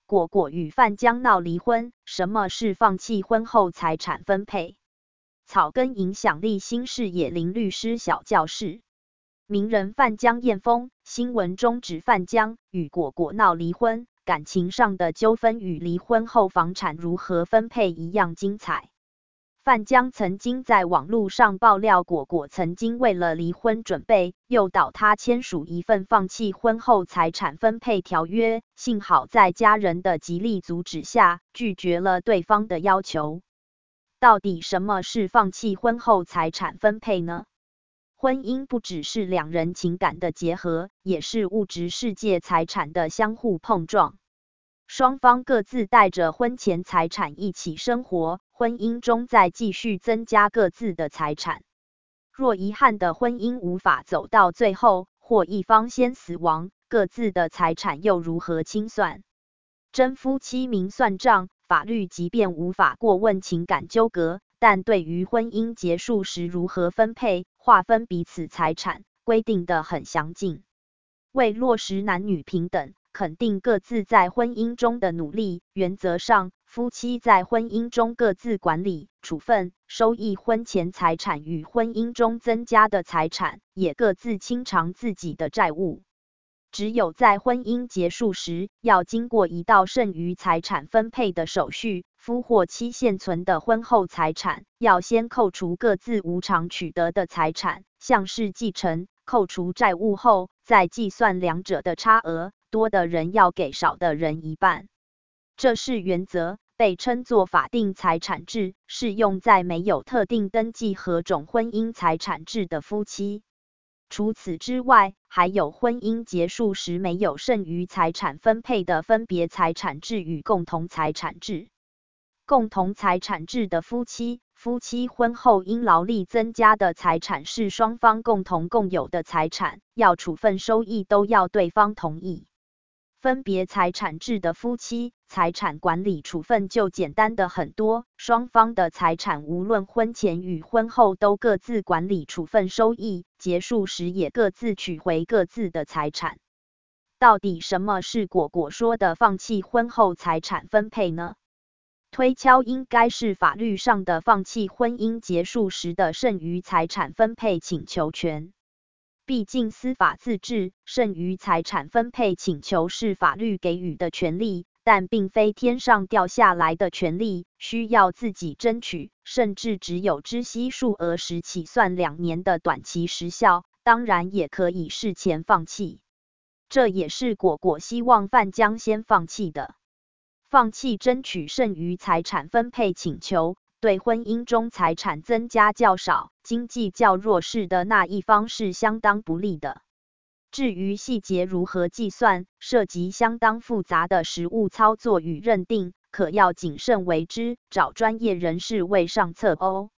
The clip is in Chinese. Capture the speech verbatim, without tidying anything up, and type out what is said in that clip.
果果与范江闹离婚，什么是放弃婚后财产分配？草根影响力新视野林律师小教室。名人范江艳风，新闻中指范江与果果闹离婚，感情上的纠纷与离婚后房产如何分配一样精彩。范江曾经在网络上爆料，果果曾经为了离婚准备，诱导他签署一份放弃婚后财产分配条约，幸好在家人的极力阻止下，拒绝了对方的要求。到底什么是放弃婚后财产分配呢？婚姻不只是两人情感的结合，也是物质世界财产的相互碰撞。双方各自带着婚前财产一起生活，婚姻中再继续增加各自的财产。若遗憾的婚姻无法走到最后，或一方先死亡，各自的财产又如何清算？真夫妻明算账，法律即便无法过问情感纠葛，但对于婚姻结束时如何分配、划分彼此财产，规定得很详尽。为落实男女平等，肯定各自在婚姻中的努力，原则上，夫妻在婚姻中各自管理、处分、收益婚前财产与婚姻中增加的财产，也各自清偿自己的债务。只有在婚姻结束时，要经过一道剩余财产分配的手续，夫或妻现存的婚后财产，要先扣除各自无偿取得的财产，像是继承、扣除债务后，再计算两者的差额，多的人要给少的人一半。这是原则，被称作法定财产制，适用在没有特定登记何种婚姻财产制的夫妻。除此之外，还有婚姻结束时没有剩余财产分配的分别财产制与共同财产制。共同财产制的夫妻，夫妻婚后因劳力增加的财产是双方共同共有的财产，要处分收益都要对方同意。分别财产制的夫妻，财产管理处分就简单的很多，双方的财产无论婚前与婚后都各自管理处分收益，结束时也各自取回各自的财产。到底什么是果果说的放弃婚后财产分配呢？推敲应该是法律上的放弃婚姻结束时的剩余财产分配请求权。毕竟司法自治，剩余财产分配请求是法律给予的权利，但并非天上掉下来的权利，需要自己争取，甚至只有知悉数额时起算两年的短期时效，当然也可以事前放弃。这也是果果希望范江先放弃的。放弃争取剩余财产分配请求，对婚姻中财产增加较少、经济较弱势的那一方是相当不利的。至于细节如何计算，涉及相当复杂的实务操作与认定，可要谨慎为之，找专业人士为上策哦。